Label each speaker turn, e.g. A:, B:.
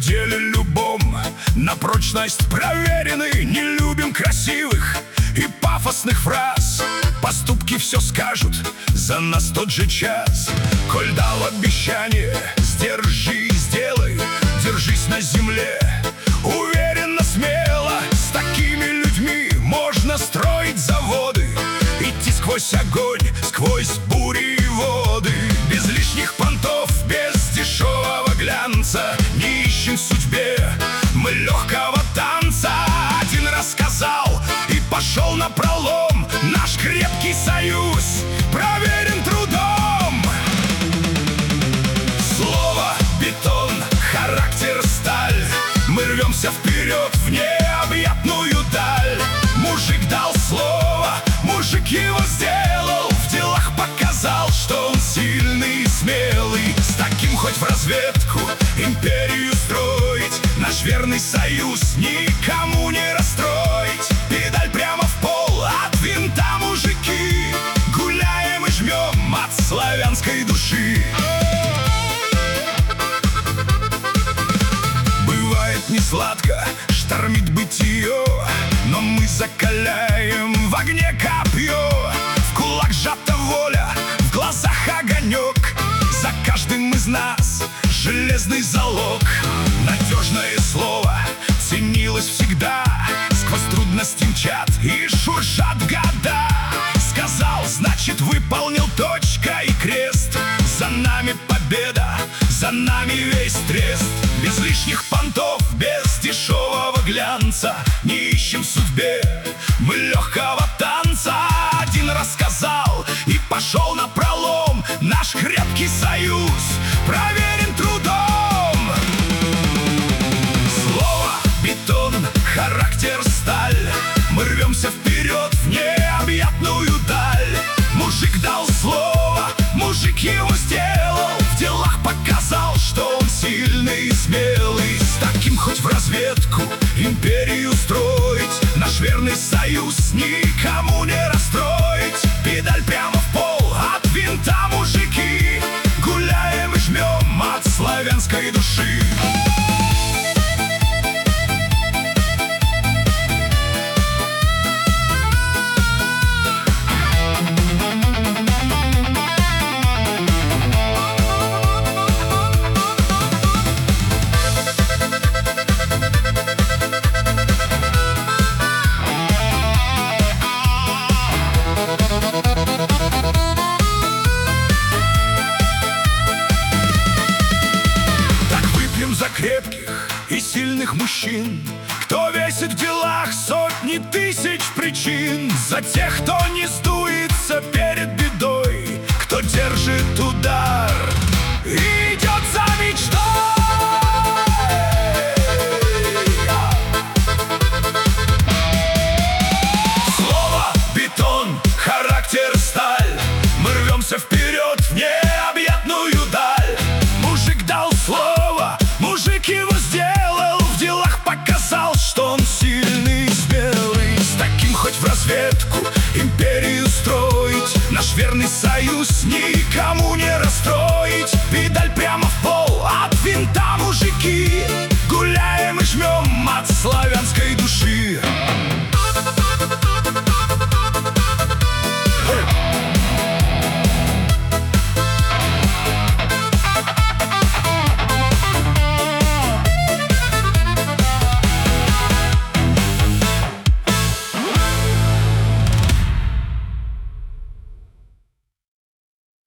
A: деле любом на прочность проверены. Не любим красивых и пафосных фраз. Поступки все скажут за нас тот же час. Коль дал обещание, сдержи и сделай. Держись на земле уверенно, смело. С такими людьми можно строить заводы, идти сквозь огонь, сквозь бури и воды. Без лишних понтов, без дешевого глянца. Не ищем в судьбе мы легкого танца. Один раз сказал и пошел напролом. Наш крепкий союз проверен трудом. Слово бетон, характер сталь. Мы рвемся вперед в необъятную даль. Мужик дал слово, мужик его сделал. В делах показал, что он сильный и смелый. С таким хоть в разведку империю строить. Наш верный союз никому не расстроить. Педаль прямо в пол, от винта, мужики. Гуляем и жмем от славянской души. Бывает не сладко, штормит бытие, но мы закаляем в огне копье. В кулак сжата воля, в глазах огонек. За каждым из нас железный залог. Надежное слово ценилось всегда. Сквозь трудности мчат и шуршат года. Сказал, значит выполнил, точка и крест. За нами победа, за нами весь трест. Без лишних понтов, без дешевого глянца. Не ищем в судьбе мы легкого танца. Один раз сказал и пошел напролом. Наш крепкий союз проверен трудом. Слово бетон, характер сталь. Мы рвемся вперед в необъятную даль. Мужик дал слово, мужик его сделал. В делах показал, что он сильный и смелый. С таким хоть в разведку империю строить. Наш верный союз никому не расстроить. Педаль прямо в пол, от винта, мужики. Гуляем и жмем от славянской души. За крепких и сильных мужчин, кто весит в делах сотни тысяч причин. За тех, кто не сдуется перед бедой, кто держит удар и идет за мечтой. Слово бетон, характер сталь. Мы рвемся вперед в необъятную даль. Мужик дал слово, мужик его сделал. В делах показал, что он сильный и смелый. С таким хоть в разведку империю строить. Наш верный союз никому не расстроить. Педаль прямо в пол, от винта, мужики. Гуляем и жмем от славянской души.